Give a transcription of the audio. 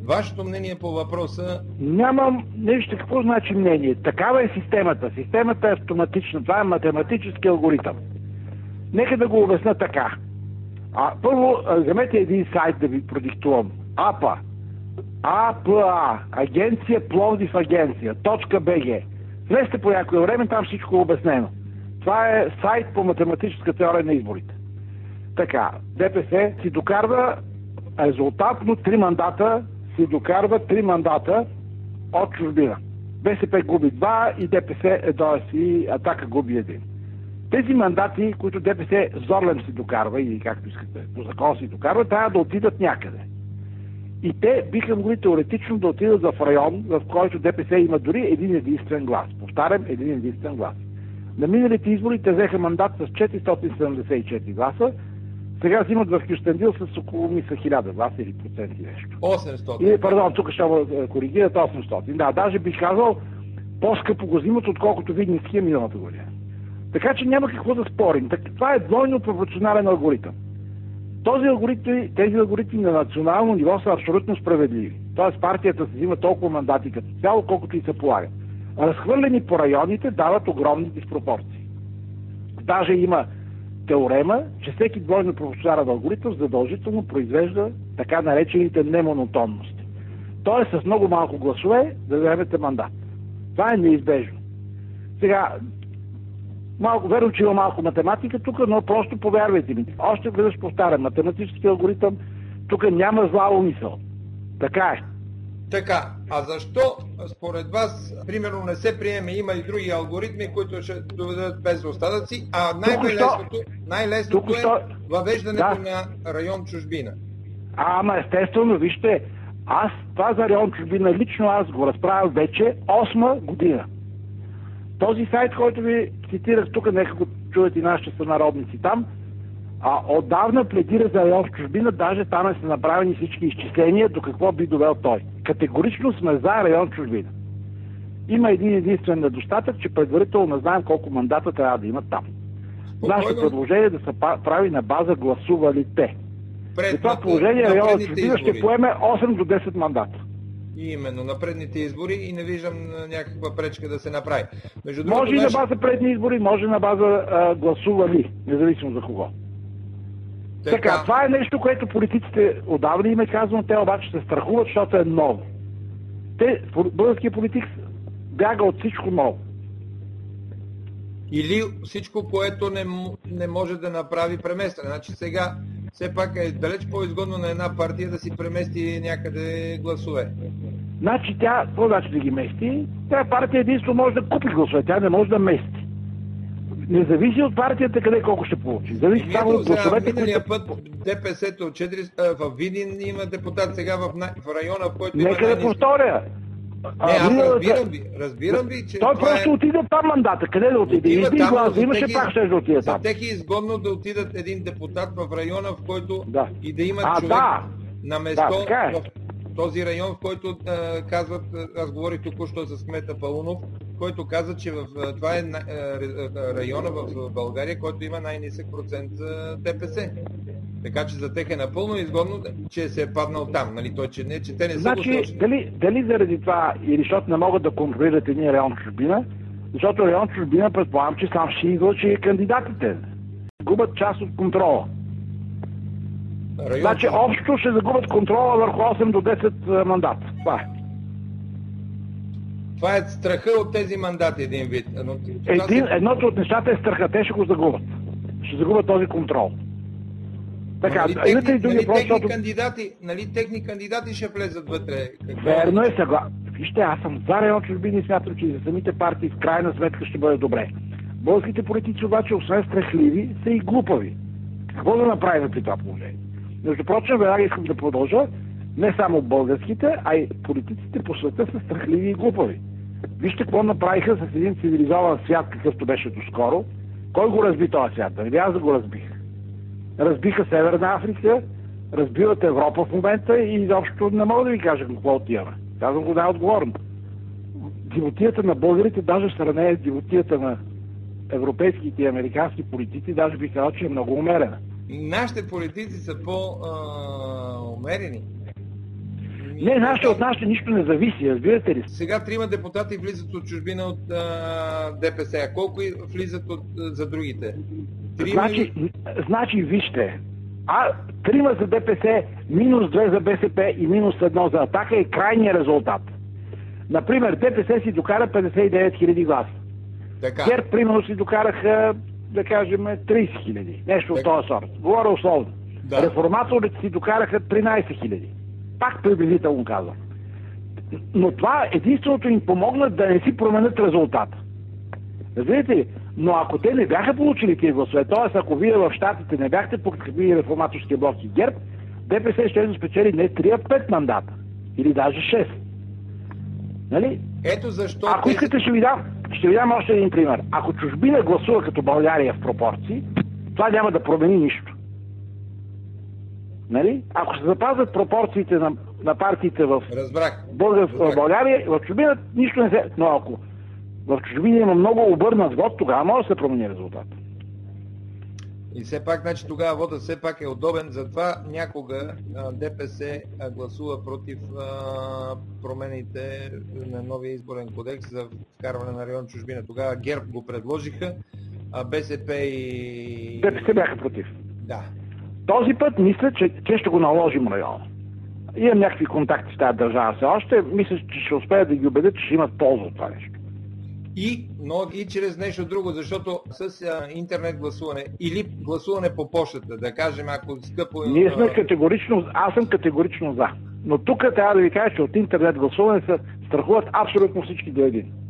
Вашето мнение по въпроса? Нямам нещо. Какво значи мнение? Такава е системата. Системата е автоматична. Това е математически алгоритъм. Нека да го обясня така. Първо, вземете един сайт да ви продиктувам. АПА. Агенция Пловдив агенция. .bg. Влезте по някое време, там всичко е обяснено. Това е сайт по математическа теория на изборите. Така, ДПС си докарва резултатно 3 мандата от чужбина. БСП губи 2 и ДПС, и Атака губи 1. Тези мандати, които ДПС зорлем си докарва, или както искате, по закон си докарва, трябва да отидат някъде. И те биха могли теоретично да отидат в район, в който ДПС има дори един единствен глас. Повтарям, един единствен глас. На миналите избори те взеха мандат с 474 гласа, сега взимат в Кюстендил с около 1000 гласа или проценти нещо. 800. Пардон, тук ще коригират 800. Да, даже бих казал, по-скъпо го взимат, отколкото Виднинския миналата година. Така че няма какво да спорим. Това е двойно пропорционален алгоритъм. Тези алгоритми на национално ниво са абсолютно справедливи. Тоест партията се взима толкова мандати като цяло, колкото и се полага. Разхвърлени по районите дават огромни диспропорции. Даже има теорема, че всеки двойно пропорционален алгоритъм задължително произвежда така наречените немонотонности. Тоест с много малко гласове да вземете мандат. Това е неизбежно. Сега, верно, че има малко математика тук, но просто повярвайте ми. Още веднъж повтарям, математически алгоритъм тук няма зла умисъл. Така е. Така, а защо според вас, примерно, не се приеме, има и други алгоритми, които ще доведат без остатъци, а най-лесното е въвеждането на район чужбина? Ама естествено, вижте, това за район чужбина лично аз го разправям вече 8 година. Този сайт, който ви цитирах тук, нека го чуят и нашите сънародници там, отдавна пледира за район в чужбина, даже там са направени всички изчисления до какво би довел той. Категорично сме за район в чужбина. Има един единствен недостатък, че предварително не знаем колко мандата трябва да имат там. Нашето предложение е да се прави на база гласувалите. И това положение район в чужбина ще поеме 8 до 10 мандата. И именно на предните избори и не виждам някаква пречка да се направи. Може и на база предни избори, може на база гласували, независимо за кого. Така, това е нещо, което политиците отдавна им е казано, те обаче се страхуват, защото е ново. Българският политик бяга от всичко ново. Или всичко, което не може да направи преместване. Значи сега все пак е далеч по-изгодно на една партия да си премести някъде гласове. Значи какво значи да ги мести? Тя партия единствено може да купи гласове, тя не може да мести. Не зависи от партията къде колко ще получи. Зависи само от гласовете, които... път ДПС-то в Видин има депутат, сега в района, в който има... Нека да повторя. Разбирам ви, че... Той просто отиде там мандата. Къде да отиде? Един глас имаше, пак ще да отиде там. За тех е изгодно да отидат един депутат в района, в който и да имат човек на место в този район, в който казват, аз говорих току-що с кмета Паунов, който каза, че това е района в България, който има най-нисък процент ДПС. Така че за тях е напълно изгодно, че се е паднал там. Нали? Че те не са дали заради това или защото не могат да контролират един район чужбина, защото район чужбина предполагам, че сам ще излъчи кандидатите. Губят част от контрола. Значи общо ще загубят контрола върху 8 до 10 мандата. Това е. Това е страха от тези мандати, един вид. Едното от нещата е страха. Те ще го загубят. Ще загубят този контрол. Така, нали техни кандидати ще влезат вътре? Верно е, Вижте, аз съм за район чужбина и смятам, че и за самите партии в крайна сметка ще бъде добре. Българските политици обаче, освен страхливи, са и глупави. Какво да направим при това положение? Между прочим, веднага искам да продължа, не само българските, а и политиците по света са страхливи и глупави. Вижте какво направиха с един цивилизован свят, какъвто беше доскоро. Кой го разби този свят? Дали аз да го разбих? Разбиха Северна Африка, разбиват Европа в момента и изобщо не мога да ви кажа какво отиваме. Казвам го най-отговорно. Дивотията на българите, даже в сравнение с дивотията на европейските и американски политици, даже би казал, че е много умерена. Нашите политици са по-умерени. Не, от нашите нищо не зависи, разбирате ли? Сега 3 депутати влизат от чужбина от ДПС, а колко влизат за другите? Значи, вижте, 3 за ДПС, минус 2 за БСП и минус 1 за Атака е крайният резултат. Например, ДПС си докара 59 000 гласа. ГЕРБ, примерно, си докараха, да кажем, 30 000. Нещо от този сорт. Говоря условно. Да. Реформаторите си докараха 13 000. Пак приблизително казвам. Но това единственото им помогна да не си променят резултата. Разбирате ли? Но ако те не бяха получили тези гласове, т.е. ако вие в щатите не бяхте подкрепили реформаторския блок и ГЕРБ, ДПС ще спечели не 3, а 5 мандата. Или даже 6. Нали? Ето защо... Ако искате, ще ви дам още един пример. Ако чужбина гласува като България в пропорции, това няма да промени нищо. Нали? Ако се запазват пропорциите на партиите в България, в чужбина нищо не се... Но ако в чужбина има много обърнат вод, тогава може да се промени резултат. И все пак, значи тогава водът все пак е удобен, затова някога ДПС гласува против промените на новия изборен кодекс за вкарване на район чужбина. Тогава ГЕРБ го предложиха, а БСП и... ДПС бяха против. Да. Този път мисля, че ще го наложим района. Имам някакви контакти с тази държава все още. Мисля, че ще успеят да ги убедят, че ще имат полза от това нещо. И чрез нещо друго, защото с интернет гласуване или гласуване по почтата, да кажем, ако скъпо... Ние сме аз съм категорично за. Но тук трябва да ви кажа, че от интернет гласуване се страхуват абсолютно всички до един.